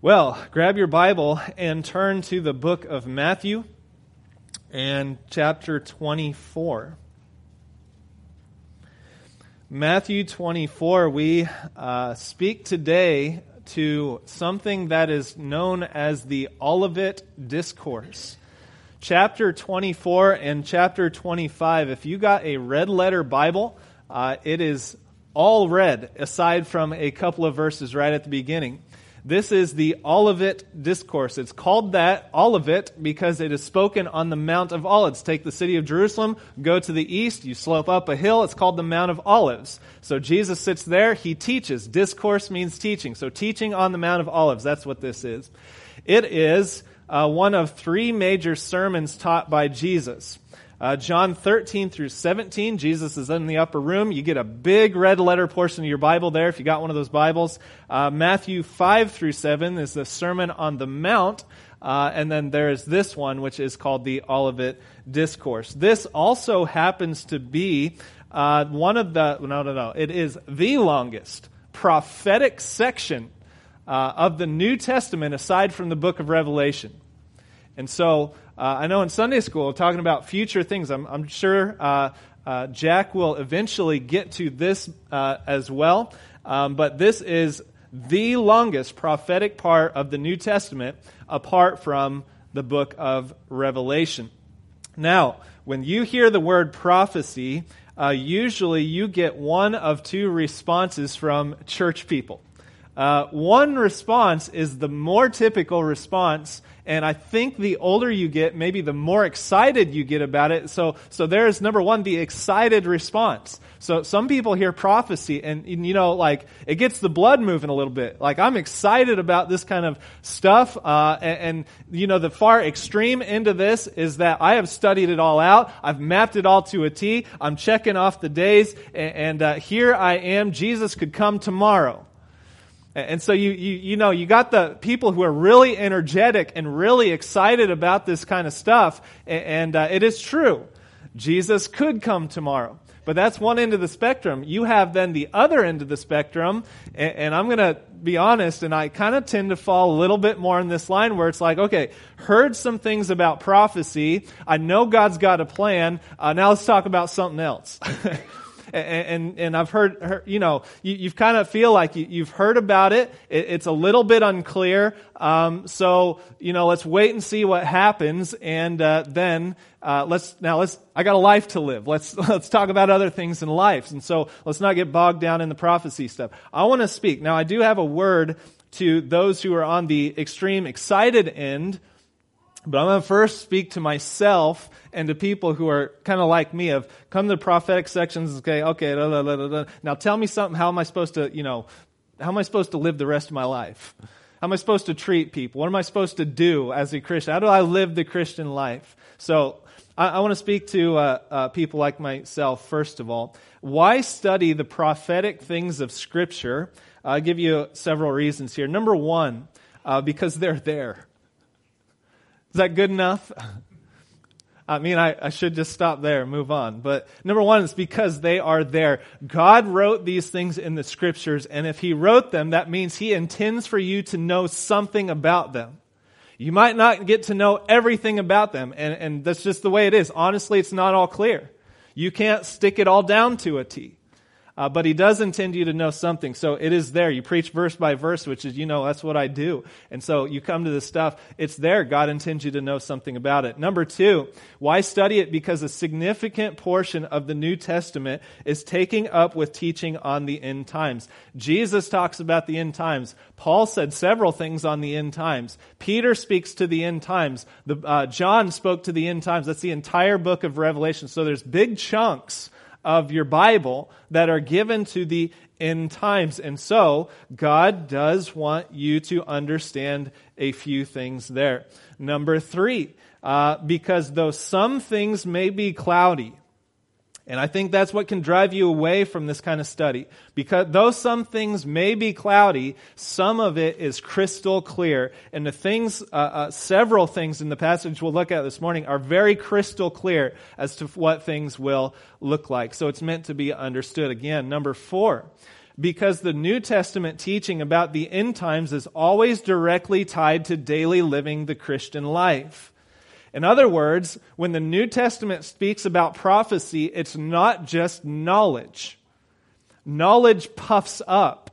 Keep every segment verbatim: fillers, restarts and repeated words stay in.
Well, grab your Bible and turn to the book of Matthew and chapter twenty-four. Matthew twenty-four, we uh, speak today to something that is known as the Olivet Discourse. Chapter twenty-four and chapter twenty-five, if you got a red letter Bible, uh, it is all red, aside from a couple of verses right at the beginning. This is the Olivet Discourse. It's called that, Olivet, because it is spoken on the Mount of Olives. Take the city of Jerusalem, go to the east, you slope up a hill, it's called the Mount of Olives. So Jesus sits there, he teaches. Discourse means teaching. So teaching on the Mount of Olives, that's what this is. It is uh, one of three major sermons taught by Jesus. Uh, John thirteen through seventeen, Jesus is in the upper room. You get a big red letter portion of your Bible there if you got one of those Bibles. Uh, Matthew five through seven is the Sermon on the Mount. Uh, and then there's this one, which is called the Olivet Discourse. This also happens to be uh, one of the, no, no, no, it is the longest prophetic section uh, of the New Testament aside from the book of Revelation. And so, Uh, I know in Sunday school, talking about future things, I'm, I'm sure uh, uh, Jack will eventually get to this uh, as well. Um, but this is the longest prophetic part of the New Testament apart from the book of Revelation. Now, when you hear the word prophecy, uh, usually you get one of two responses from church people. Uh, one response is the more typical response, and I think the older you get, maybe the more excited you get about it. So, so there's number one, the excited response. So some people hear prophecy and, and, you know, like, it gets the blood moving a little bit. Like, I'm excited about this kind of stuff. Uh, and, and, you know, the far extreme end of this is that I have studied it all out. I've mapped it all to a T. I'm checking off the days. And, and uh, here I am. Jesus could come tomorrow. And so you, you you know, you got the people who are really energetic and really excited about this kind of stuff. And uh, it is true. Jesus could come tomorrow. But that's one end of the spectrum. You have then the other end of the spectrum. And, and I'm going to be honest, and I kind of tend to fall a little bit more in this line where it's like, okay, heard some things about prophecy. I know God's got a plan. Uh, now let's talk about something else. And, and and I've heard, heard you know, you you've kind of feel like you, you've heard about it. it. It's a little bit unclear. Um, so, you know, let's wait and see what happens. And uh, then uh, let's, now let's, I got a life to live. Let's, let's talk about other things in life. And so let's not get bogged down in the prophecy stuff. I want to speak. Now, I do have a word to those who are on the extreme excited end. But I'm going to first speak to myself and to people who are kind of like me, have come to the prophetic sections, okay, okay, da, da, da, da. Now tell me something, how am I supposed to, you know, how am I supposed to live the rest of my life? How am I supposed to treat people? What am I supposed to do as a Christian? How do I live the Christian life? So I, I want to speak to uh, uh, people like myself, first of all. Why study the prophetic things of Scripture? I'll give you several reasons here. Number one, uh, because they're there. Is that good enough? I mean, I, I should just stop there and move on. But number one is because they are there. God wrote these things in the Scriptures, and if He wrote them, that means He intends for you to know something about them. You might not get to know everything about them, and, and that's just the way it is. Honestly, it's not all clear. You can't stick it all down to a T. Uh, but He does intend you to know something. So it is there. You preach verse by verse, which is, you know, that's what I do. And so you come to this stuff. It's there. God intends you to know something about it. Number two, why study it? Because a significant portion of the New Testament is taking up with teaching on the end times. Jesus talks about the end times. Paul said several things on the end times. Peter speaks to the end times. The, uh, John spoke to the end times. That's the entire book of Revelation. So there's big chunks of your Bible that are given to the end times. And so God does want you to understand a few things there. Number three, uh, because though some things may be cloudy, and I think that's what can drive you away from this kind of study. Because though some things may be cloudy, some of it is crystal clear. And the things, uh, uh, several things in the passage we'll look at this morning are very crystal clear as to what things will look like. So it's meant to be understood. Again, number four, because the New Testament teaching about the end times is always directly tied to daily living the Christian life. In other words, when the New Testament speaks about prophecy, it's not just knowledge. Knowledge puffs up.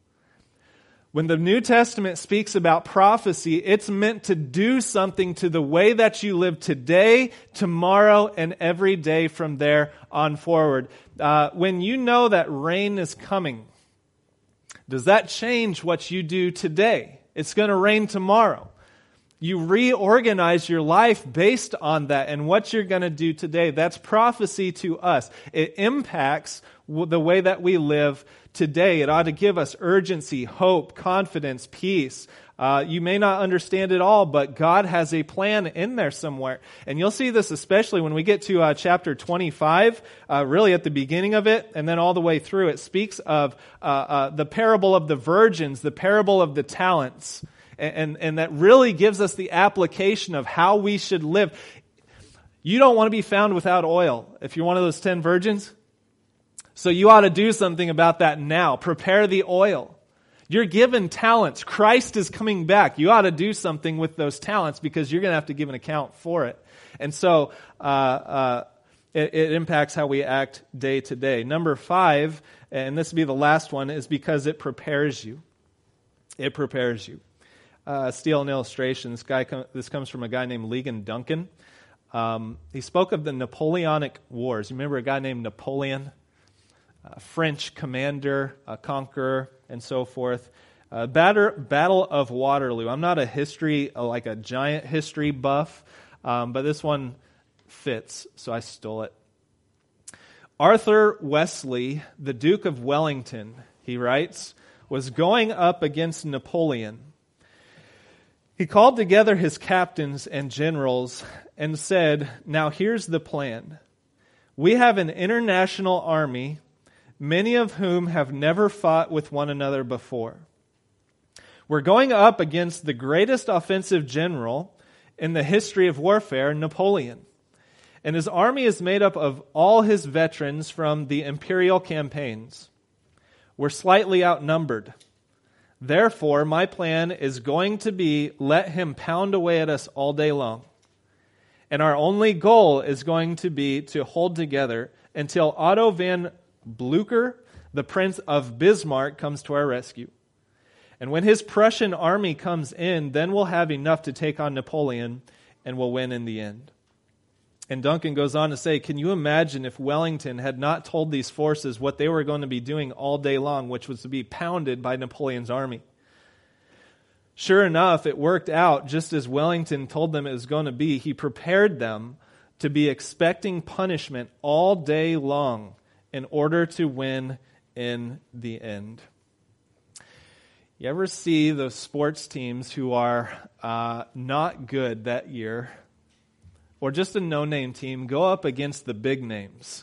When the New Testament speaks about prophecy, it's meant to do something to the way that you live today, tomorrow, and every day from there on forward. Uh, when you know that rain is coming, does that change what you do today? It's going to rain tomorrow. You reorganize your life based on that and what you're going to do today. That's prophecy to us. It impacts the way that we live today. It ought to give us urgency, hope, confidence, peace. Uh, you may not understand it all, but God has a plan in there somewhere. And you'll see this especially when we get to uh, chapter twenty-five, uh, really at the beginning of it, and then all the way through. It speaks of uh, uh, the parable of the virgins, the parable of the talents. And, and that really gives us the application of how we should live. You don't want to be found without oil if you're one of those ten virgins. So you ought to do something about that now. Prepare the oil. You're given talents. Christ is coming back. You ought to do something with those talents because you're going to have to give an account for it. And so uh, uh, it, it impacts how we act day to day. Number five, and this will be the last one, is because it prepares you. It prepares you. Uh, steal an illustration. This guy, com- this comes from a guy named Ligon Duncan. Um, he spoke of the Napoleonic Wars. You remember a guy named Napoleon, a French commander, a conqueror, and so forth. Uh, batter, Battle of Waterloo. I'm not a history, uh, like a giant history buff, um, but this one fits, so I stole it. Arthur Wesley, the Duke of Wellington, he writes, was going up against Napoleon. He called together his captains and generals and said, "Now here's the plan. We have an international army, many of whom have never fought with one another before. We're going up against the greatest offensive general in the history of warfare, Napoleon. And his army is made up of all his veterans from the imperial campaigns. We're slightly outnumbered. Therefore, my plan is going to be let him pound away at us all day long. And our only goal is going to be to hold together until Otto von Blücher, the Prince of Bismarck, comes to our rescue. And when his Prussian army comes in, then we'll have enough to take on Napoleon and we'll win in the end." And Duncan goes on to say, can you imagine if Wellington had not told these forces what they were going to be doing all day long, which was to be pounded by Napoleon's army? Sure enough, it worked out just as Wellington told them it was going to be. He prepared them to be expecting punishment all day long in order to win in the end. You ever see those sports teams who are uh, not good that year, or just a no-name team, go up against the big names?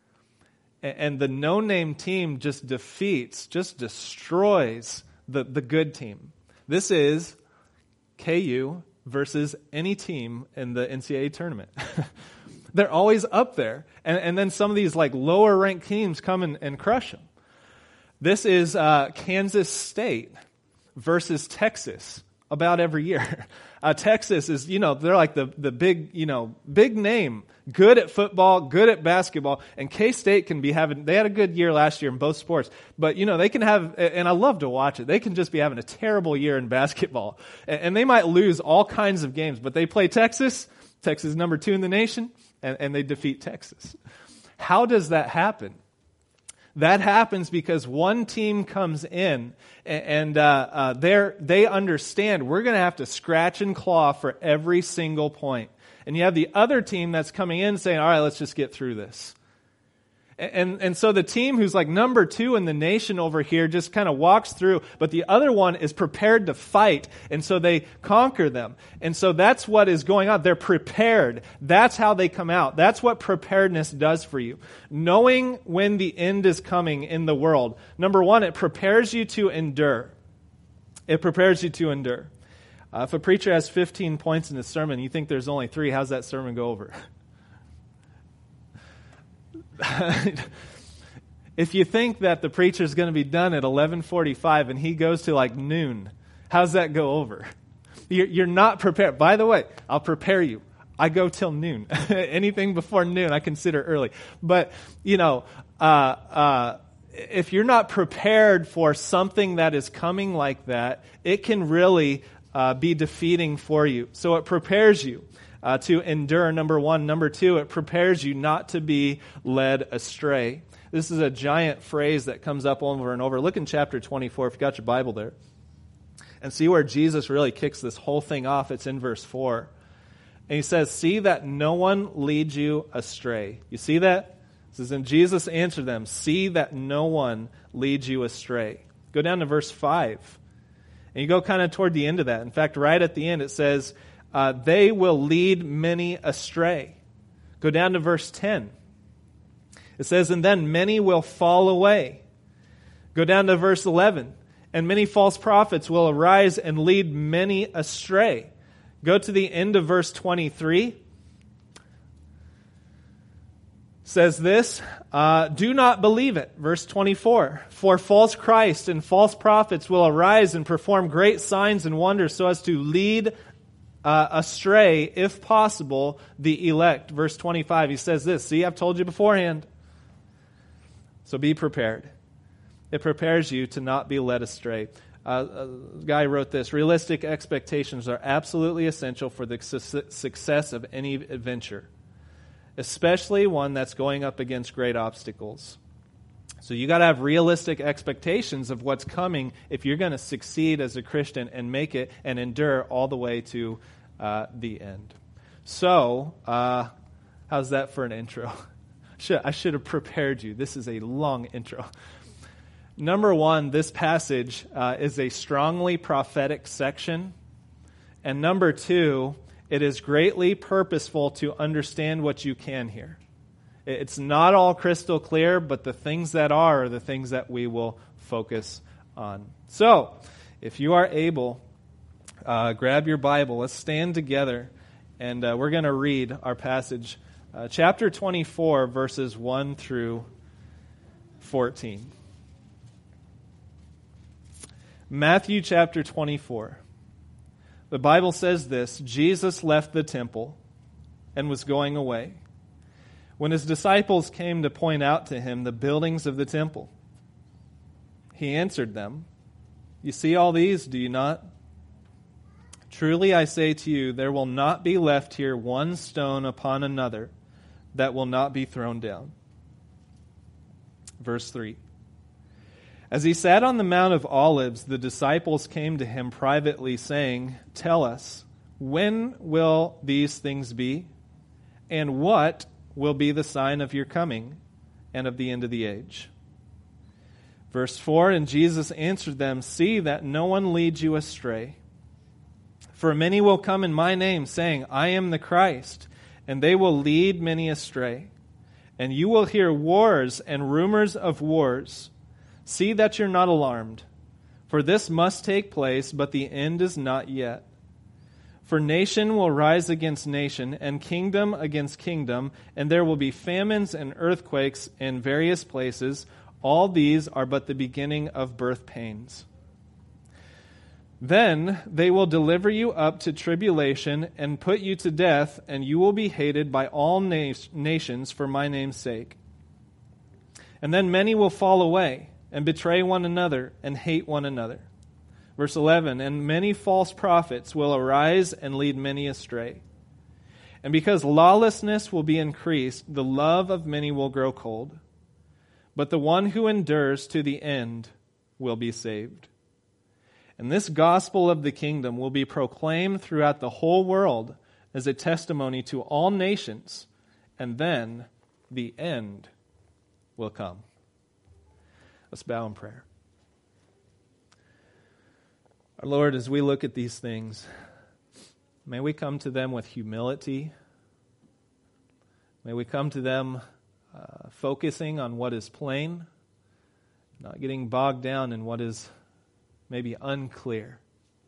And the no-name team just defeats, just destroys the, the good team. This is K U versus any team in the N C double A tournament. They're always up there. And, and then some of these like lower-ranked teams come and, and crush them. This is uh, Kansas State versus Texas about every year. Uh, Texas is, you know, they're like the, the big, you know, big name, good at football, good at basketball, and K-State can be having, they had a good year last year in both sports, but, you know, they can have, and I love to watch it, they can just be having a terrible year in basketball, and, and they might lose all kinds of games, but they play Texas, Texas is number two in the nation, and, and they defeat Texas. How does that happen? That happens because one team comes in and uh, uh, they're, they understand we're going to have to scratch and claw for every single point. And you have the other team that's coming in saying, all right, let's just get through this. And, and so the team who's like number two in the nation over here just kind of walks through, but the other one is prepared to fight, and so they conquer them. And so that's what is going on. They're prepared. That's how they come out. That's what preparedness does for you. Knowing when the end is coming in the world. Number one, it prepares you to endure. It prepares you to endure. Uh, if a preacher has fifteen points in his sermon, you think there's only three, how's that sermon go over? If you think that the preacher's going to be done at eleven forty-five and he goes to like noon, how's that go over? You're, you're not prepared. By the way, I'll prepare you. I go till noon. Anything before noon I consider early. But, you know, uh, uh, if you're not prepared for something that is coming like that, it can really uh, be defeating for you. So it prepares you uh, to endure, number one. Number two, it prepares you not to be led astray. This is a giant phrase that comes up over and over. Look in chapter twenty-four, if you got your Bible there, and see where Jesus really kicks this whole thing off. It's in verse four. And he says, see that no one leads you astray. You see that? It says, and Jesus answered them, see that no one leads you astray. Go down to verse five. And you go kind of toward the end of that. In fact, right at the end it says, uh, they will lead many astray. Go down to verse ten. It says, and then many will fall away. Go down to verse eleven. And many false prophets will arise and lead many astray. Go to the end of verse twenty-three. Says this, uh, do not believe it. Verse twenty-four. For false Christ and false prophets will arise and perform great signs and wonders so as to lead uh, astray, if possible, the elect. Verse twenty-five, he says this, see, I've told you beforehand. So be prepared. It prepares you to not be led astray. Uh, a guy wrote this, realistic expectations are absolutely essential for the su- success of any adventure, especially one that's going up against great obstacles. So you got to have realistic expectations of what's coming if you're going to succeed as a Christian and make it and endure all the way to uh, the end. So, uh, how's that for an intro? Should, I should have prepared you. This is a long intro. Number one, this passage uh, is a strongly prophetic section. And number two, it is greatly purposeful to understand what you can hear. It's not all crystal clear, but the things that are are the things that we will focus on. So, if you are able, uh, grab your Bible. Let's stand together, and uh, we're going to read our passage. Uh, chapter twenty-four, verses one through fourteen. Matthew chapter twenty-four. The Bible says this, Jesus left the temple and was going away. When his disciples came to point out to him the buildings of the temple, he answered them, you see all these, do you not? Truly I say to you, there will not be left here one stone upon another that will not be thrown down. Verse three. As he sat on the Mount of Olives, the disciples came to him privately, saying, tell us, when will these things be? And what will be the sign of your coming and of the end of the age? Verse four, and Jesus answered them, see that no one leads you astray. For many will come in my name, saying, I am the Christ, and they will lead many astray. And you will hear wars and rumors of wars. See that you're not alarmed, for this must take place, but the end is not yet. For nation will rise against nation, and kingdom against kingdom, and there will be famines and earthquakes in various places. All these are but the beginning of birth pains. Then they will deliver you up to tribulation and put you to death, and you will be hated by all na- nations for my name's sake. And then many will fall away and betray one another and hate one another. Verse eleven, and many false prophets will arise and lead many astray. And because lawlessness will be increased, the love of many will grow cold. But the one who endures to the end will be saved. And this gospel of the kingdom will be proclaimed throughout the whole world as a testimony to all nations, and then the end will come. Let's bow in prayer. Our Lord, as we look at these things, may we come to them with humility. May we come to them uh, focusing on what is plain, not getting bogged down in what is maybe unclear.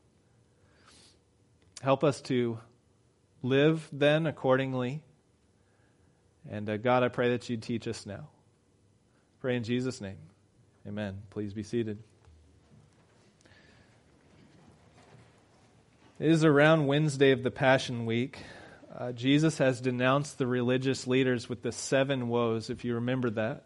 Help us to live then accordingly. And uh, God, I pray that you'd teach us now. Pray in Jesus' name. Amen. Please be seated. It is around Wednesday of the Passion Week. Uh, Jesus has denounced the religious leaders with the seven woes, if you remember that.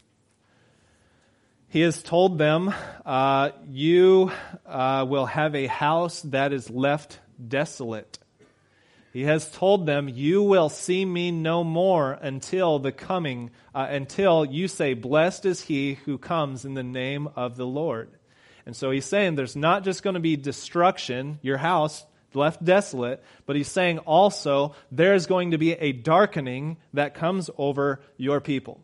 He has told them, uh, you uh, will have a house that is left desolate. He has told them, you will see me no more until the coming, uh, until you say, blessed is he who comes in the name of the Lord. And so he's saying there's not just going to be destruction, your house left desolate, but he's saying also there's going to be a darkening that comes over your people.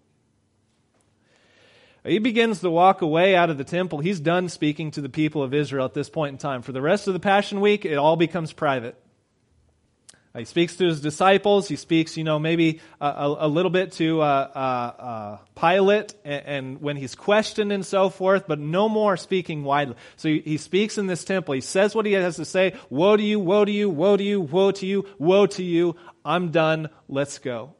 He begins to walk away out of the temple. He's done speaking to the people of Israel at this point in time. For the rest of the Passion Week, it all becomes private. He speaks to his disciples. He speaks, you know, maybe a, a, a little bit to uh, uh, uh, Pilate and, and when he's questioned and so forth, but no more speaking widely. So he, he speaks in this temple. He says what he has to say. Woe to you, woe to you, woe to you, woe to you, woe to you. I'm done. Let's go.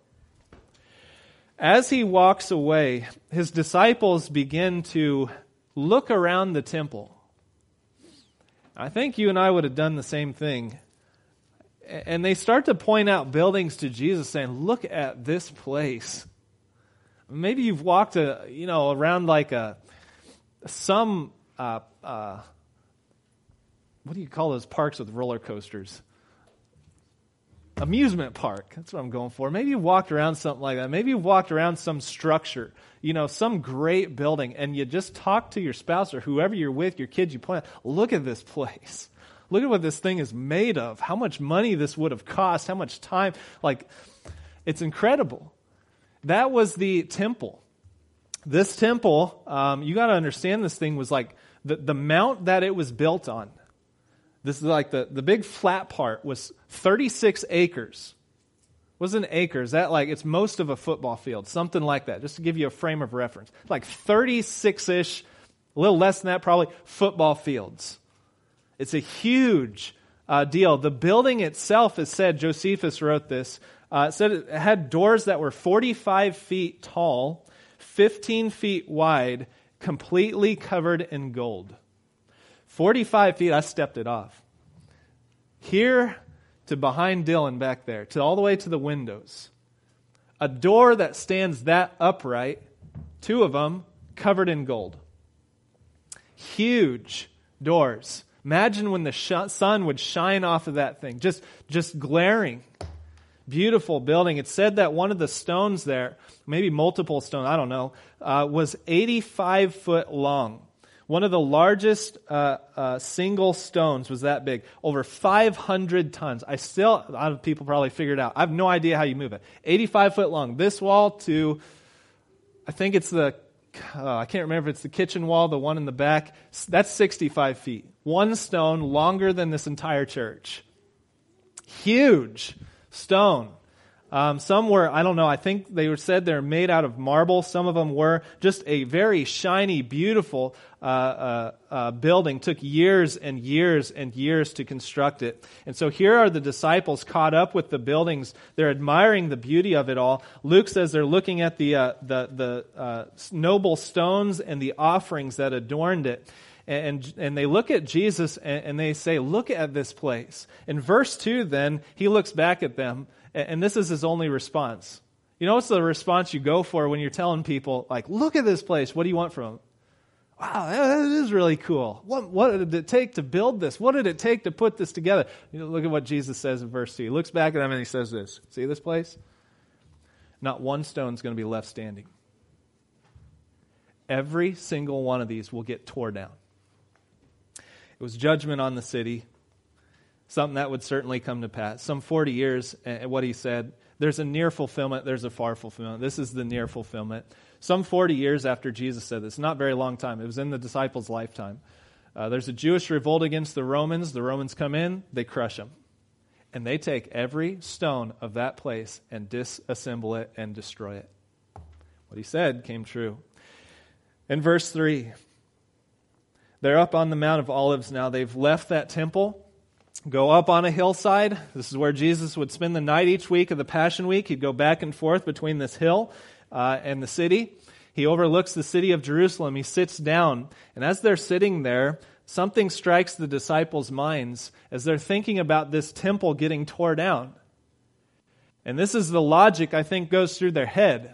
As he walks away, his disciples begin to look around the temple. I think you and I would have done the same thing. And they start to point out buildings to Jesus, saying, look at this place. Maybe you've walked a, you know, around like a, some, uh, uh, what do you call those parks with roller coasters? Amusement park. That's what I'm going for. Maybe you've walked around something like that. Maybe you've walked around some structure, you know, some great building, and you just talk to your spouse or whoever you're with, your kids, you point out, look at this place. Look at what this thing is made of. How much money this would have cost. How much time. Like, it's incredible. That was the temple. This temple, um, you got to understand this thing was like the, the mount that it was built on. This is like the, the big flat part was thirty-six acres. What's an acre? Is that like, it's most of a football field, something like that, just to give you a frame of reference. Like thirty-six-ish, a little less than that probably, football fields. It's a huge uh, deal. The building itself is said, Josephus wrote this, uh, it said it had doors that were forty-five feet tall, fifteen feet wide, completely covered in gold. forty-five feet, I stepped it off. Here to behind Dylan back there, to all the way to the windows. A door that stands that upright, two of them covered in gold. Huge doors. Imagine when the sh- sun would shine off of that thing, just, just glaring. Beautiful building. It said that one of the stones there, maybe multiple stones, I don't know, uh, was eighty-five foot long. One of the largest uh, uh, single stones was that big, over five hundred tons. I still, a lot of people probably figured out. I have no idea how you move it. eighty-five foot long. This wall to, I think it's the, uh, I can't remember if it's the kitchen wall, the one in the back. That's sixty-five feet. One stone longer than this entire church. Huge stone. Um, some were, I don't know, I think they were said they're made out of marble. Some of them were just a very shiny, beautiful uh, uh, uh, building. Took years and years and years to construct it. And so here are the disciples caught up with the buildings. They're admiring the beauty of it all. Luke says they're looking at the uh, the, the uh, noble stones and the offerings that adorned it. And, and they look at Jesus and, and they say, look at this place. In verse two then, he looks back at them. And this is his only response. You know what's the response you go for when you're telling people, like, look at this place. What do you want from them? Wow, that is really cool. What, what did it take to build this? What did it take to put this together? You know, look at what Jesus says in verse two. He looks back at them and he says this. See this place? Not one stone is going to be left standing. Every single one of these will get tore down. It was judgment on the city. Something that would certainly come to pass. Some forty years, and what he said, there's a near fulfillment, there's a far fulfillment. This is the near fulfillment. Some forty years after Jesus said this, not very long time. It was in the disciples' lifetime. Uh, there's a Jewish revolt against the Romans. The Romans come in, they crush them. And they take every stone of that place and disassemble it and destroy it. What he said came true. In verse three, they're up on the Mount of Olives now. They've left that temple. Go up on a hillside. This is where Jesus would spend the night each week of the Passion Week. He'd go back and forth between this hill uh, and the city. He overlooks the city of Jerusalem. He sits down. And as they're sitting there, something strikes the disciples' minds as they're thinking about this temple getting torn down. And this is the logic I think goes through their head.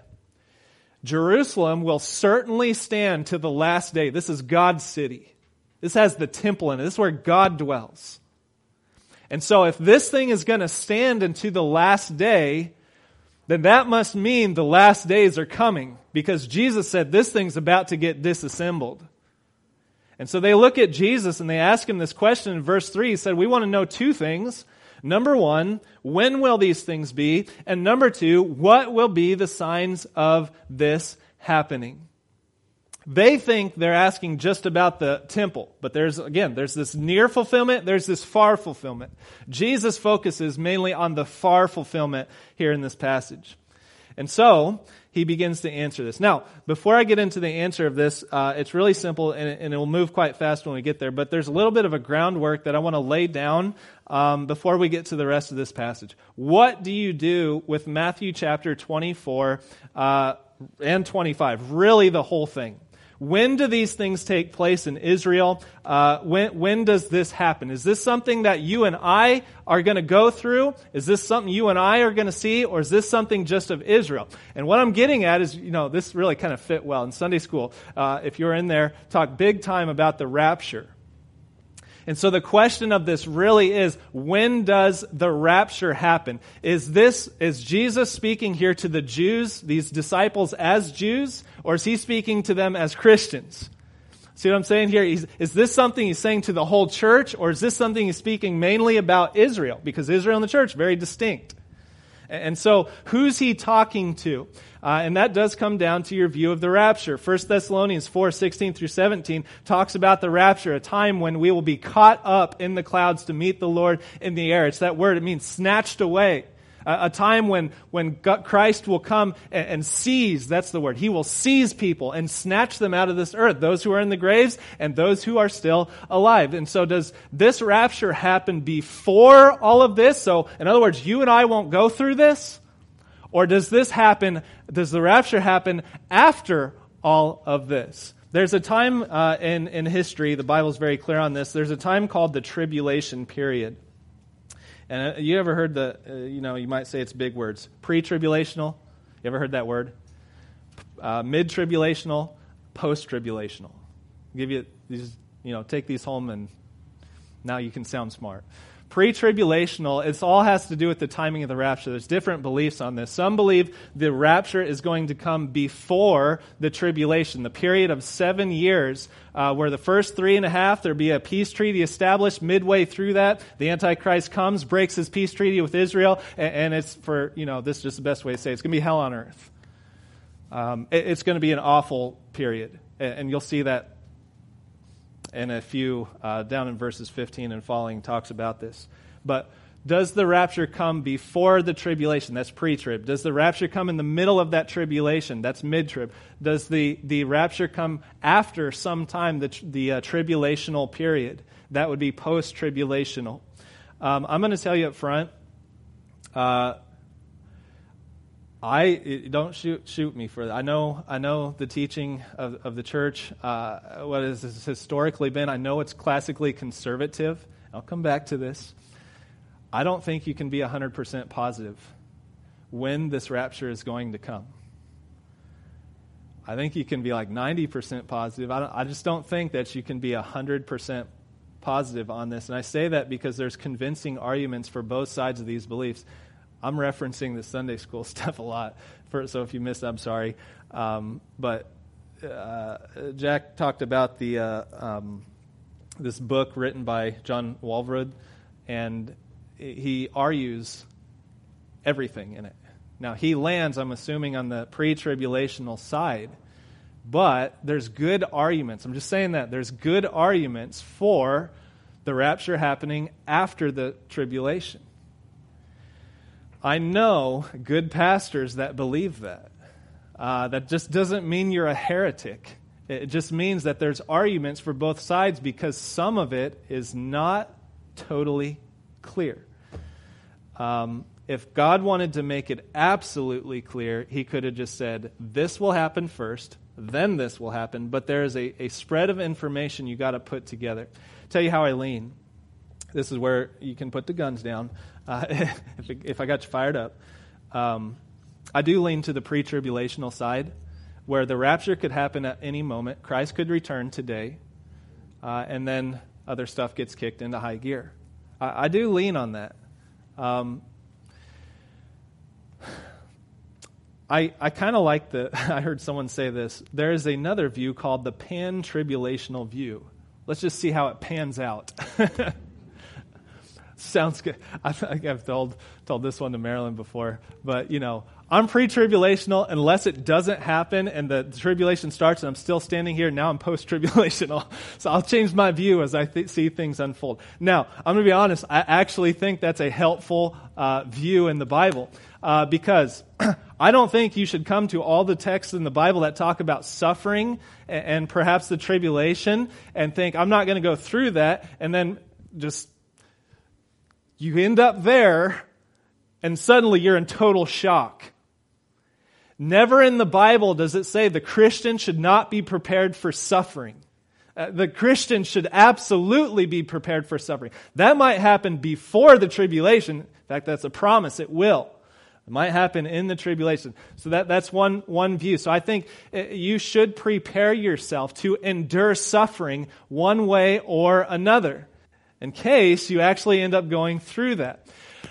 Jerusalem will certainly stand to the last day. This is God's city. This has the temple in it. This is where God dwells. And so if this thing is going to stand into the last day, then that must mean the last days are coming, because Jesus said this thing's about to get disassembled. And so they look at Jesus and they ask him this question in verse three. He said, we want to know two things. Number one, when will these things be? And number two, what will be the signs of this happening? They think they're asking just about the temple, but there's, again, there's this near fulfillment, there's this far fulfillment. Jesus focuses mainly on the far fulfillment here in this passage. And so, he begins to answer this. Now, before I get into the answer of this, uh, it's really simple, and it, and it will move quite fast when we get there, but there's a little bit of a groundwork that I want to lay down um, before we get to the rest of this passage. What do you do with Matthew chapter twenty-four uh, and twenty-five? Really the whole thing. When do these things take place in Israel? Uh, when, when does this happen? Is this something that you and I are going to go through? Is this something you and I are going to see? Or is this something just of Israel? And what I'm getting at is, you know, this really kind of fit well in Sunday school. Uh, if you're in there, talk big time about the rapture. And so the question of this really is, when does the rapture happen? Is this, is Jesus speaking here to the Jews, these disciples as Jews, or is he speaking to them as Christians? See what I'm saying here? He's, is this something he's saying to the whole church, or is this something he's speaking mainly about Israel? Because Israel and the church, very distinct. And so, who's he talking to? Uh, and that does come down to your view of the rapture. First Thessalonians four, sixteen through seventeen talks about the rapture, a time when we will be caught up in the clouds to meet the Lord in the air. It's that word, it means snatched away. A, a time when, when God, Christ will come and, and seize, that's the word. He will seize people and snatch them out of this earth, those who are in the graves and those who are still alive. And so does this rapture happen before all of this? So, in other words, you and I won't go through this? Or does this happen, does the rapture happen after all of this? There's a time uh, in, in history, the Bible's very clear on this, there's a time called the tribulation period. And uh, you ever heard the, uh, you know, you might say it's big words, pre-tribulational? You ever heard that word? Uh, mid-tribulational, post-tribulational. I'll give you these, you know, take these home and now you can sound smart. Pre-tribulational, it all has to do with the timing of the rapture. There's different beliefs on this. Some believe the rapture is going to come before the tribulation, the period of seven years, uh, where the first three and a half, there'll be a peace treaty established. Midway through that, the Antichrist comes, breaks his peace treaty with Israel, and, and it's for, you know, this is just the best way to say it. It's going to be hell on earth. Um, it, it's going to be an awful period, and, and you'll see that and a few uh, down in verses fifteen and following talks about this. But does the rapture come before the tribulation? That's pre-trib. Does the rapture come in the middle of that tribulation? That's mid-trib. Does the, the rapture come after some time, the, the uh, tribulational period? That would be post-tribulational. Um, I'm going to tell you up front, uh, I don't shoot shoot me for that. I know I know the teaching of, of the church, uh, what has historically been. I know it's classically conservative. I'll come back to this. I don't think you can be one hundred percent positive when this rapture is going to come. I think you can be like ninety percent positive. I, don't, I just don't think that you can be one hundred percent positive on this. And I say that because there's convincing arguments for both sides of these beliefs. I'm referencing the Sunday school stuff a lot, for, so if you missed, I'm sorry. Um, but uh, Jack talked about the uh, um, this book written by John Walvoord, and he argues everything in it. Now, he lands, I'm assuming, on the pre-tribulational side, but there's good arguments. I'm just saying that. There's good arguments for the rapture happening after the tribulation. I know good pastors that believe that. Uh, that just doesn't mean you're a heretic. It just means that there's arguments for both sides because some of it is not totally clear. Um, if God wanted to make it absolutely clear, he could have just said, this will happen first, then this will happen. But there is a, a spread of information you got to put together. I'll tell you how I lean. This is where you can put the guns down. Uh, if, it, if I got you fired up. Um, I do lean to the pre-tribulational side, where the rapture could happen at any moment. Christ could return today, uh, and then other stuff gets kicked into high gear. I, I do lean on that. Um, I I kind of like the, I heard someone say this, there is another view called the pan-tribulational view. Let's just see how it pans out. Sounds good. I think I've told told this one to Marilyn before, but you know, I'm pre-tribulational unless it doesn't happen and the tribulation starts and I'm still standing here. Now I'm post-tribulational, so I'll change my view as I th- see things unfold. Now, I'm going to be honest. I actually think that's a helpful uh, view in the Bible uh, because I don't think you should come to all the texts in the Bible that talk about suffering and, and perhaps the tribulation and think I'm not going to go through that, and then just you end up there, and suddenly you're in total shock. Never in the Bible does it say the Christian should not be prepared for suffering. Uh, the Christian should absolutely be prepared for suffering. That might happen before the tribulation. In fact, that's a promise. It will. It might happen in the tribulation. So that, that's one, one view. So I think you should prepare yourself to endure suffering one way or another, in case you actually end up going through that.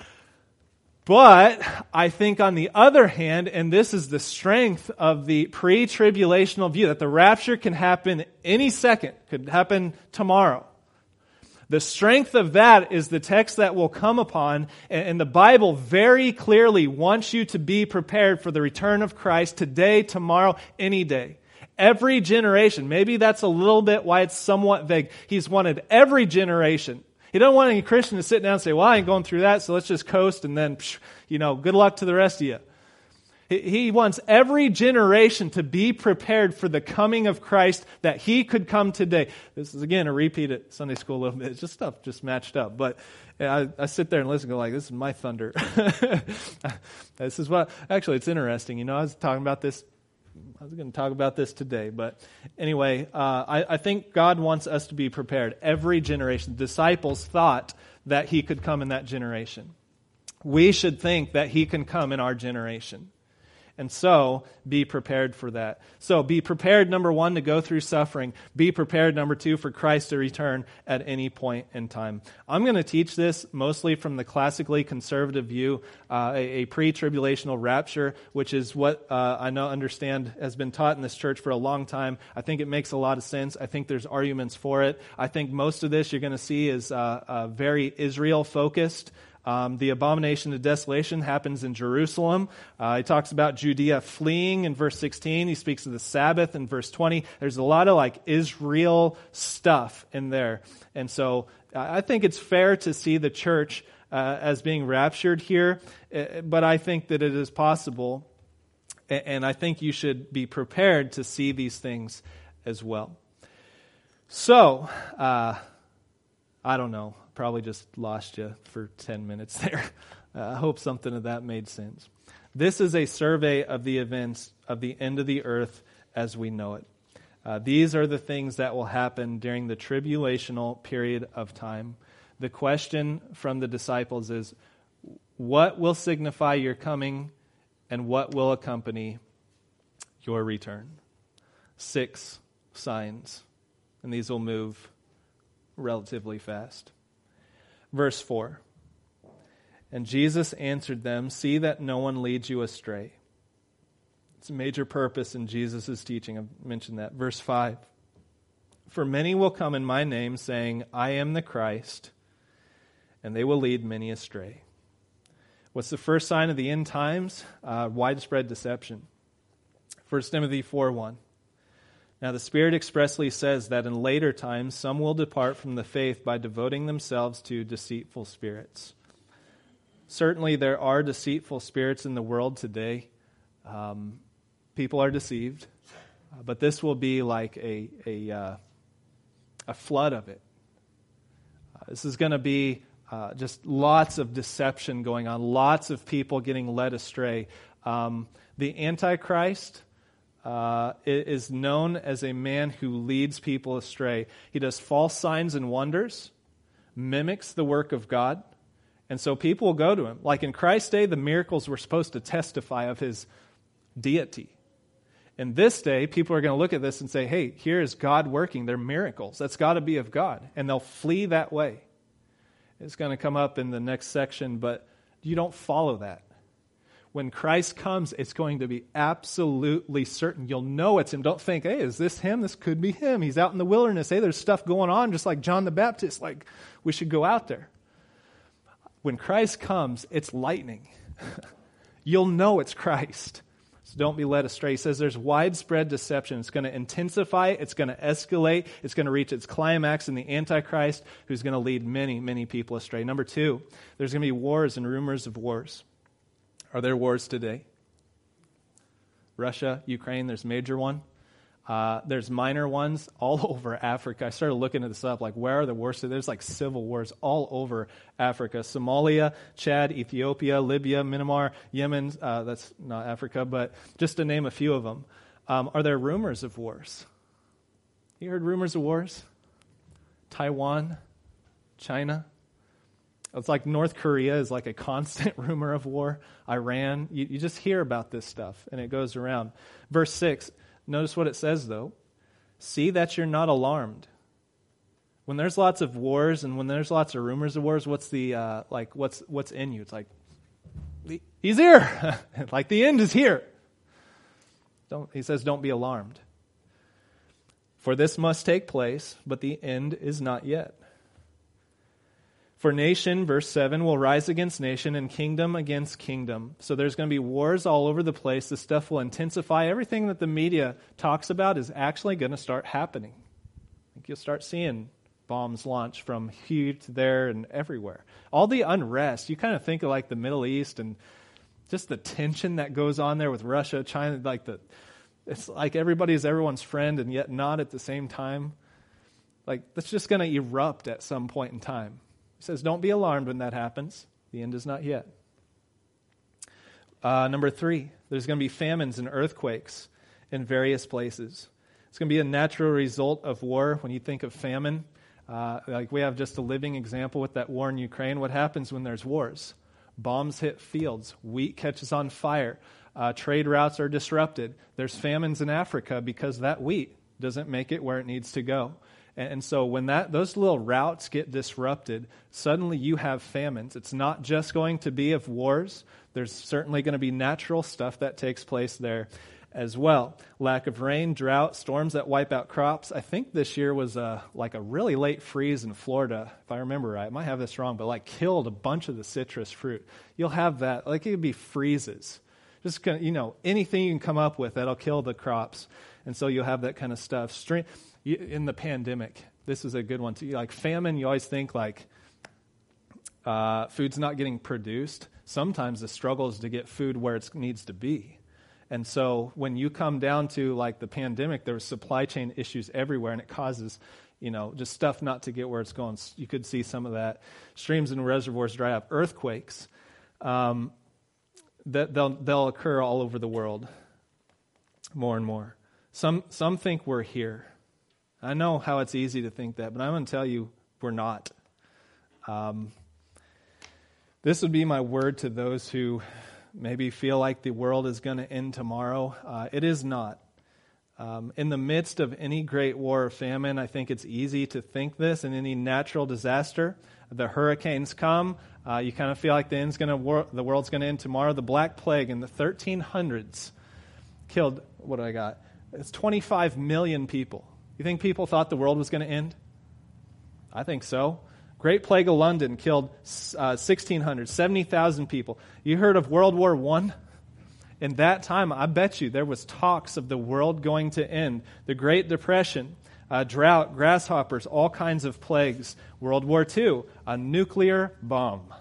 But I think on the other hand, and this is the strength of the pre-tribulational view, that the rapture can happen any second, could happen tomorrow. The strength of that is the text that we'll come upon, and the Bible very clearly wants you to be prepared for the return of Christ today, tomorrow, any day. Every generation, maybe that's a little bit why it's somewhat vague. He's wanted every generation. He doesn't want any Christian to sit down and say, well, I ain't going through that, so let's just coast and then, you know, good luck to the rest of you. He wants every generation to be prepared for the coming of Christ, that He could come today. This is, again, a repeat at Sunday school a little bit. It's just stuff just matched up. But I, I sit there and listen and go like, this is my thunder. This is what, actually, it's interesting. You know, I was talking about this I was going to talk about this today, but anyway, uh, I, I think God wants us to be prepared. Every generation. The disciples thought that He could come in that generation. We should think that He can come in our generation. And so, be prepared for that. So, be prepared, number one, to go through suffering. Be prepared, number two, for Christ to return at any point in time. I'm going to teach this mostly from the classically conservative view, uh, a, a pre-tribulational rapture, which is what uh, I know, understand, has been taught in this church for a long time. I think it makes a lot of sense. I think there's arguments for it. I think most of this you're going to see is uh, uh, very Israel-focused. Um, the abomination of desolation happens in Jerusalem. Uh, he talks about Judea fleeing in verse sixteen. He speaks of the Sabbath in verse twenty. There's a lot of like Israel stuff in there. And so I think it's fair to see the church uh, as being raptured here, but I think that it is possible, and I think you should be prepared to see these things as well. So, uh, I don't know. Probably just lost you for ten minutes there. Uh, I hope something of that made sense. This is a survey of the events of the end of the earth as we know it. Uh, these are the things that will happen during the tribulational period of time. The question from the disciples is, what will signify your coming and what will accompany your return? Six signs, and these will move relatively fast. Verse four, and Jesus answered them, see that no one leads you astray. It's a major purpose in Jesus' teaching. I've mentioned that. Verse five, for many will come in my name, saying, I am the Christ, and they will lead many astray. What's the first sign of the end times? Uh, widespread deception. First Timothy four one. Now the Spirit expressly says that in later times some will depart from the faith by devoting themselves to deceitful spirits. Certainly there are deceitful spirits in the world today. Um, people are deceived, uh, but this will be like a a, uh, a flood of it. Uh, this is going to be uh, just lots of deception going on, lots of people getting led astray. Um, the Antichrist uh, is known as a man who leads people astray. He does false signs and wonders, mimics the work of God, and so people will go to him. Like in Christ's day, the miracles were supposed to testify of his deity. In this day, people are going to look at this and say, hey, here is God working. They're miracles. That's got to be of God. And they'll flee that way. It's going to come up in the next section, but you don't follow that. When Christ comes, it's going to be absolutely certain. You'll know it's him. Don't think, hey, is this him? This could be him. He's out in the wilderness. Hey, there's stuff going on, just like John the Baptist. Like, we should go out there. When Christ comes, it's lightning. You'll know it's Christ. So don't be led astray. He says there's widespread deception. It's going to intensify. It's going to escalate. It's going to reach its climax in the Antichrist, who's going to lead many, many people astray. Number two, there's going to be wars and rumors of wars. Are there wars today? Russia, Ukraine, there's a major one. Uh, there's minor ones all over Africa. I started looking at this up, like where are the wars? So there's like civil wars all over Africa. Somalia, Chad, Ethiopia, Libya, Myanmar, Yemen. Uh, that's not Africa, but just to name a few of them. Um, are there rumors of wars? You heard rumors of wars? Taiwan, China. It's like North Korea is like a constant rumor of war. Iran. You, you just hear about this stuff, and it goes around. Verse six. Notice what it says, though. See that you're not alarmed. When there's lots of wars and when there's lots of rumors of wars, what's the uh, like? What's what's in you? It's like he's here, like the end is here. Don't he says? Don't be alarmed. For this must take place, but the end is not yet. For nation, verse seven, will rise against nation and kingdom against kingdom. So there's going to be wars all over the place. This stuff will intensify. Everything that the media talks about is actually going to start happening. I think you'll start seeing bombs launch from here to there and everywhere. All the unrest, you kind of think of like the Middle East and just the tension that goes on there with Russia, China, like the, it's like everybody is everyone's friend and yet not at the same time. Like that's just going to erupt at some point in time. He says, don't be alarmed when that happens. The end is not yet. Uh, number three, there's going to be famines and earthquakes in various places. It's going to be a natural result of war. When you think of famine, uh, like we have just a living example with that war in Ukraine. What happens when there's wars? Bombs hit fields. Wheat catches on fire. Uh, trade routes are disrupted. There's famines in Africa because that wheat doesn't make it where it needs to go. And so when that those little routes get disrupted, suddenly you have famines. It's not just going to be of wars. There's certainly going to be natural stuff that takes place there as well. Lack of rain, drought, storms that wipe out crops. I think this year was a, like a really late freeze in Florida, if I remember right. I might have this wrong, but like killed a bunch of the citrus fruit. You'll have that. Like it could be freezes. Just, you know, anything you can come up with that'll kill the crops. And so you'll have that kind of stuff. Stream, in the pandemic, this is a good one too. Like famine, you always think like uh, food's not getting produced. Sometimes the struggle is to get food where it needs to be. And so when you come down to like the pandemic, there was supply chain issues everywhere, and it causes, you know, just stuff not to get where it's going. You could see some of that. Streams and reservoirs dry up. Earthquakes, um, that they'll they'll occur all over the world, more and more. Some some think we're here. I know how it's easy to think that, but I'm going to tell you we're not. Um, this would be my word to those who maybe feel like the world is going to end tomorrow. Uh, it is not. Um, in the midst of any great war or famine, I think it's easy to think this. In any natural disaster, the hurricanes come. Uh, you kind of feel like the end's going to war- the world's going to end tomorrow. The Black Plague in the thirteen hundreds killed. What do I got? It's twenty-five million people. You think people thought the world was going to end? I think so. Great Plague of London killed uh, sixteen hundred, seventy thousand people. You heard of World War One? In that time, I bet you there was talks of the world going to end. The Great Depression, uh, drought, grasshoppers, all kinds of plagues. World War Two, a nuclear bomb.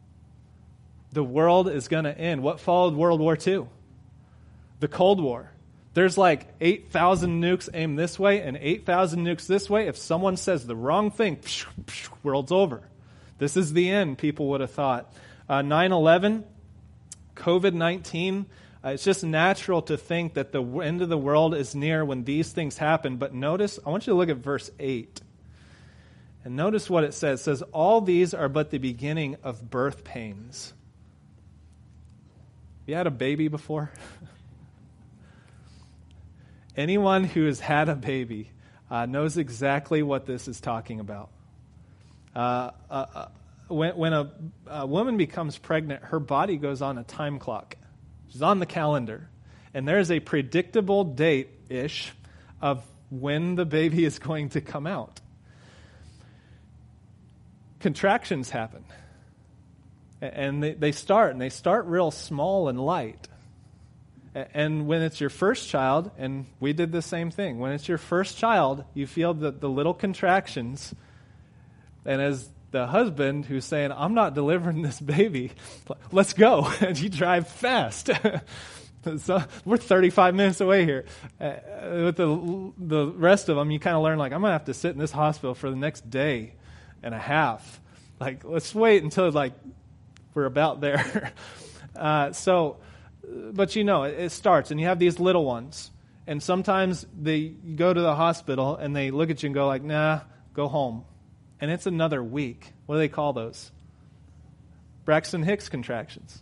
The world is going to end. What followed World War Two? The Cold War. There's like eight thousand nukes aimed this way and eight thousand nukes this way. If someone says the wrong thing, psh, psh, world's over. This is the end, people would have thought. Uh, nine eleven, covid nineteen, Uh, it's just natural to think that the end of the world is near when these things happen. But notice, I want you to look at verse eight. And notice what it says. It says, all these are but the beginning of birth pains. You had a baby before? Anyone who has had a baby uh, knows exactly what this is talking about. Uh, uh, uh, when when a, a woman becomes pregnant, her body goes on a time clock. She's on the calendar. And there's a predictable date-ish of when the baby is going to come out. Contractions happen. And they, they start, and they start real small and light. And when it's your first child, and we did the same thing, when it's your first child, you feel the, the little contractions. And as the husband who's saying, I'm not delivering this baby, let's go. And you drive fast. So we're thirty-five minutes away here. Uh, with the the rest of them, you kind of learn, like, I'm going to have to sit in this hospital for the next day and a half. Like, let's wait until, like, we're about there. uh, so, but you know, it, it starts, and you have these little ones. And sometimes they you go to the hospital, and they look at you and go like, nah, go home. And it's another week. What do they call those? Braxton Hicks contractions.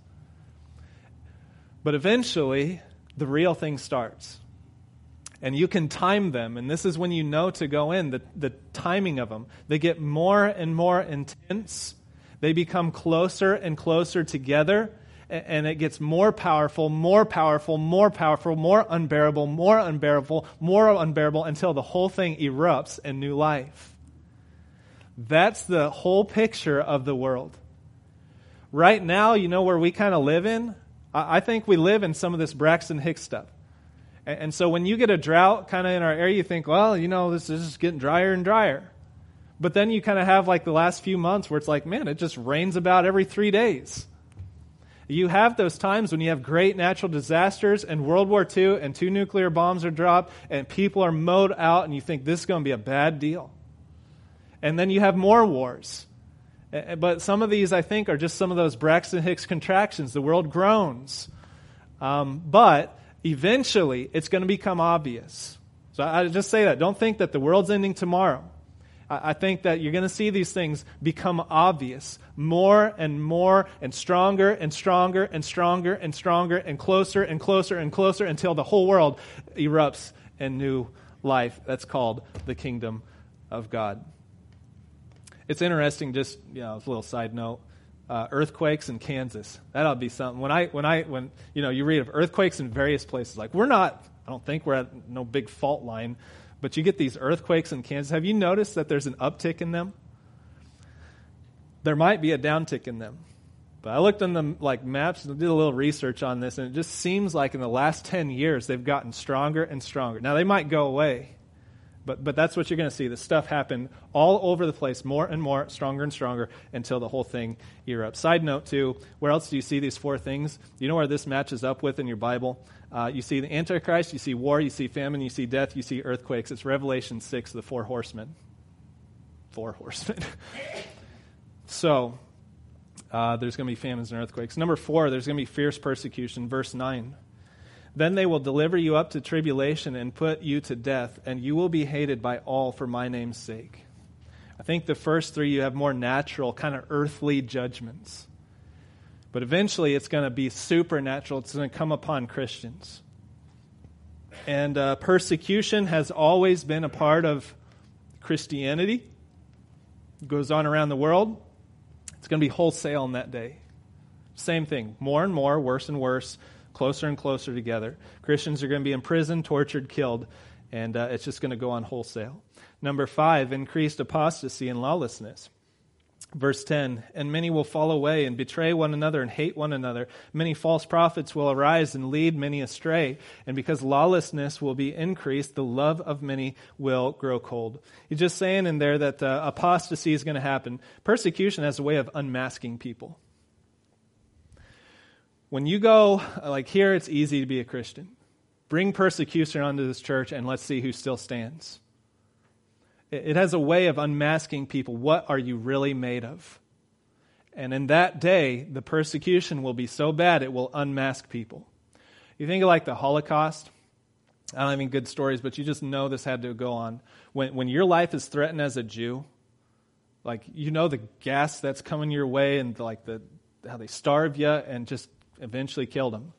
But eventually, the real thing starts. And you can time them, and this is when you know to go in, the, the timing of them. They get more and more intense. They become closer and closer together, and, and it gets more powerful, more powerful, more powerful, more unbearable, more unbearable, more unbearable, until the whole thing erupts in new life. That's the whole picture of the world. Right now, you know where we kind of live in? I, I think we live in some of this Braxton Hicks stuff. And so when you get a drought kind of in our area, you think, well, you know, this is just getting drier and drier. But then you kind of have like the last few months where it's like, man, it just rains about every three days. You have those times when you have great natural disasters, and World War Two and two nuclear bombs are dropped and people are mowed out, and you think this is going to be a bad deal. And then you have more wars. But some of these, I think, are just some of those Braxton Hicks contractions. The world groans. Um, but eventually, it's going to become obvious. So I just say that. Don't think that the world's ending tomorrow. I think that you're going to see these things become obvious more and more and stronger and stronger and stronger and stronger and closer and closer and closer until the whole world erupts in new life. That's called the kingdom of God. It's interesting, just, you know, a little side note. Uh, earthquakes in Kansas. That ought to be something. When I, when I, when you know, you read of earthquakes in various places, like we're not, I don't think we're at no big fault line, but you get these earthquakes in Kansas. Have you noticed that there's an uptick in them? There might be a downtick in them, but I looked on the like maps and did a little research on this, and it just seems like in the last ten years they've gotten stronger and stronger. Now they might go away. But but that's what you're going to see. This stuff happen all over the place, more and more, stronger and stronger, until the whole thing erupts. Side note, too, where else do you see these four things? You know where this matches up with in your Bible? Uh, you see the Antichrist, you see war, you see famine, you see death, you see earthquakes. It's Revelation six, the four horsemen. Four horsemen. so, uh, there's going to be famines and earthquakes. Number four, there's going to be fierce persecution. Verse nine. Then they will deliver you up to tribulation and put you to death, and you will be hated by all for my name's sake. I think the first three, you have more natural, kind of earthly judgments. But eventually it's going to be supernatural. It's going to come upon Christians. And uh, persecution has always been a part of Christianity. It goes on around the world. It's going to be wholesale in that day. Same thing. More and more, worse and worse. Closer and closer together. Christians are going to be imprisoned, tortured, killed, and uh, it's just going to go on wholesale. Number five, increased apostasy and lawlessness. Verse ten, and many will fall away and betray one another and hate one another. Many false prophets will arise and lead many astray. And because lawlessness will be increased, the love of many will grow cold. He's just saying in there that uh, apostasy is going to happen. Persecution has a way of unmasking people. When you go, like here, it's easy to be a Christian. Bring persecution onto this church and let's see who still stands. It has a way of unmasking people. What are you really made of? And in that day, the persecution will be so bad it will unmask people. You think of like the Holocaust. I don't have any good stories, but you just know this had to go on. When when your life is threatened as a Jew, like you know the gas that's coming your way and like the how they starve you and just eventually killed them.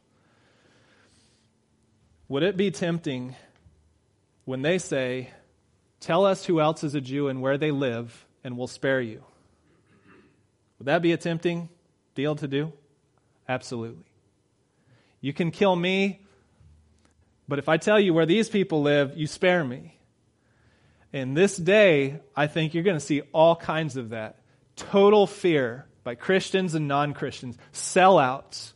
Would it be tempting when they say, tell us who else is a Jew and where they live, and we'll spare you? Would that be a tempting deal to do? Absolutely. You can kill me, but if I tell you where these people live, you spare me. In this day, I think you're going to see all kinds of that. Total fear by Christians and non-Christians, sellouts,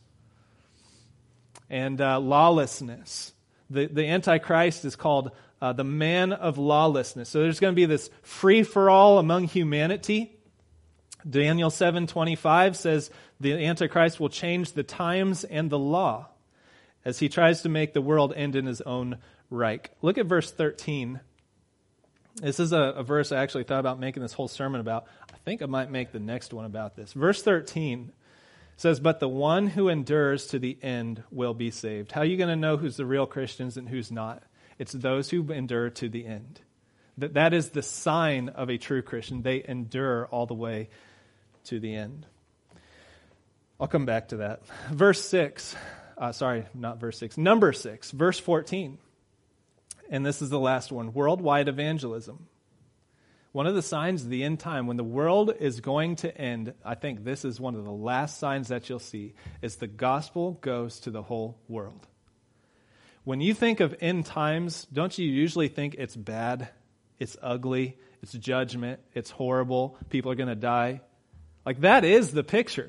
and uh, lawlessness. The, the Antichrist is called uh, the man of lawlessness. So there's going to be this free-for-all among humanity. Daniel seven twenty-five says the Antichrist will change the times and the law as he tries to make the world end in his own right. Look at verse thirteen. This is a, a verse I actually thought about making this whole sermon about. I think I might make the next one about this. Verse thirteen says, but the one who endures to the end will be saved. How are you going to know who's the real Christians and who's not? It's those who endure to the end. That That is the sign of a true Christian. They endure all the way to the end. I'll come back to that. Verse six. Uh, sorry, not verse six. Number six, verse fourteen. And this is the last one. Worldwide evangelism. One of the signs of the end time, when the world is going to end, I think this is one of the last signs that you'll see, is the gospel goes to the whole world. When you think of end times, don't you usually think it's bad, it's ugly, it's judgment, it's horrible, people are going to die? Like that is the picture.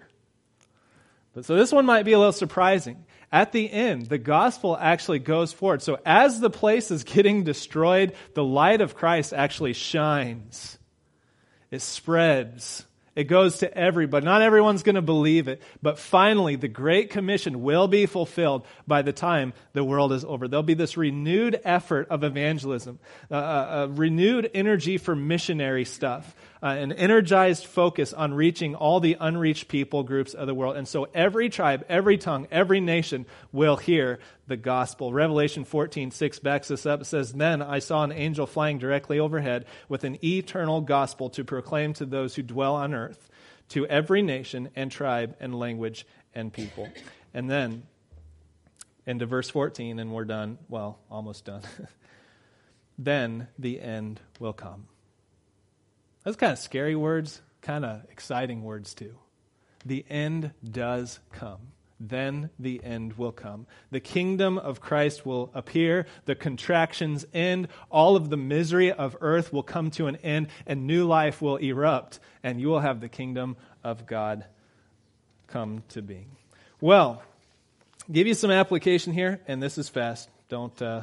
But so this one might be a little surprising. At the end, the gospel actually goes forward. So as the place is getting destroyed, the light of Christ actually shines. It spreads. It goes to everybody. Not everyone's going to believe it, but finally the Great Commission will be fulfilled by the time the world is over. There'll be this renewed effort of evangelism, uh, a renewed energy for missionary stuff, uh, an energized focus on reaching all the unreached people groups of the world. And so every tribe, every tongue, every nation will hear the gospel. Revelation fourteen six backs this up. It says, then I saw an angel flying directly overhead with an eternal gospel to proclaim to those who dwell on earth, to every nation and tribe and language and people. And then into verse fourteen, and we're done. Well, almost done. Then the end will come. Those kind of scary words, kind of exciting words too. The end does come. Then the end will come. The kingdom of Christ will appear. The contractions end. All of the misery of earth will come to an end, and new life will erupt, and you will have the kingdom of God come to being. Well, give you some application here, and this is fast. Don't, uh,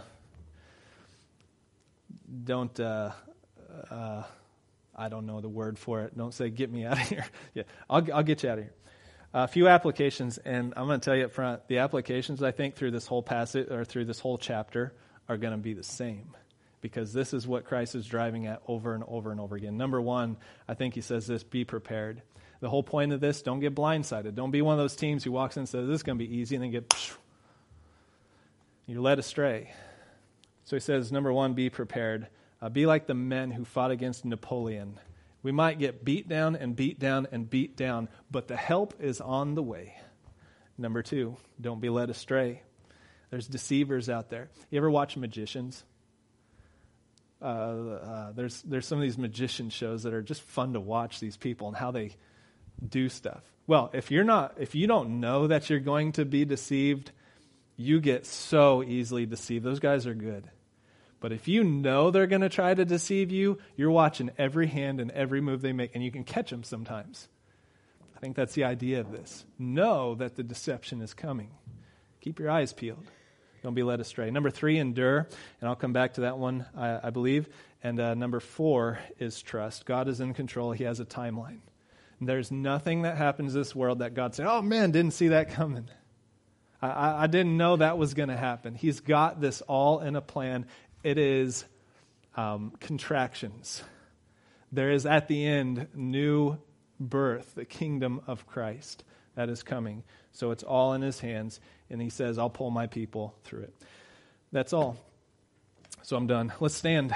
don't, uh, uh, I don't know the word for it. Don't say, get me out of here. Yeah, I'll, I'll get you out of here. A few applications, and I'm going to tell you up front, the applications I think through this whole passage or through this whole chapter are going to be the same, because this is what Christ is driving at over and over and over again. Number one, I think he says this: be prepared. The whole point of this: don't get blindsided. Don't be one of those teams who walks in and says this is going to be easy, and then get psh, you're led astray. So he says, number one, be prepared. Uh, be like the men who fought against Napoleon. We might get beat down and beat down and beat down, but the help is on the way. Number two, don't be led astray. There's deceivers out there. You ever watch magicians? Uh, uh, there's there's some of these magician shows that are just fun to watch, these people and how they do stuff. Well, if you're not, if you don't know that you're going to be deceived, you get so easily deceived. Those guys are good. But if you know they're going to try to deceive you, you're watching every hand and every move they make, and you can catch them sometimes. I think that's the idea of this. Know that the deception is coming. Keep your eyes peeled. Don't be led astray. Number three, endure, and I'll come back to that one, I, I believe. And uh, number four is trust. God is in control. He has a timeline. There's nothing that happens in this world that God said, oh man, didn't see that coming. I, I didn't know that was going to happen. He's got this all in a plan. It is um, contractions. There is at the end new birth, the kingdom of Christ. that is coming. So it's all in his hands, and he says, I'll pull my people through it. That's all. So I'm done. Let's stand.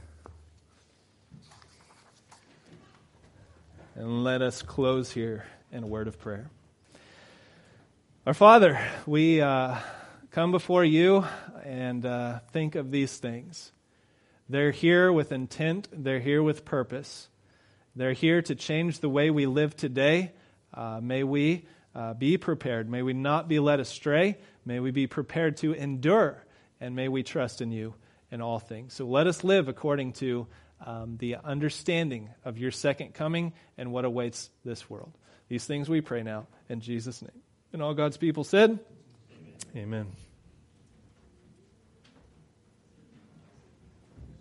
And let us close here in a word of prayer. Our Father, we uh, come before you and uh, think of these things. They're here with intent. They're here with purpose. They're here to change the way we live today. Uh, may we uh, be prepared. May we not be led astray. May we be prepared to endure. And may we trust in you in all things. So let us live according to um, the understanding of your second coming and what awaits this world. These things we pray now in Jesus' name. And all God's people said, Amen. Amen.